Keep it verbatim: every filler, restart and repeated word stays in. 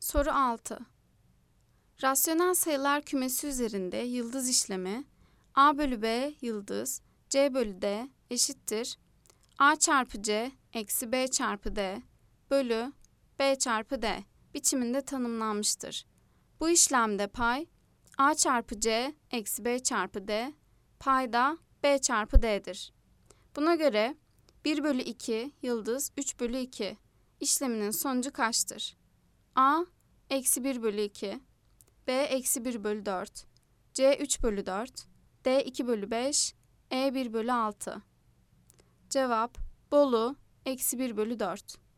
Soru altı. Rasyonel sayılar kümesi üzerinde yıldız işlemi a bölü b yıldız c bölü d eşittir a çarpı c eksi b çarpı d bölü b çarpı d biçiminde tanımlanmıştır. Bu işlemde pay a çarpı c eksi b çarpı d, payda b çarpı d'dir. Buna göre bir bölü iki yıldız üç bölü iki işleminin sonucu kaçtır? A eksi bir bölü iki, b eksi bir bölü dört, c üç bölü dört, d iki bölü beş, e bir bölü altı. Cevap Bolu eksi bir bölü dört.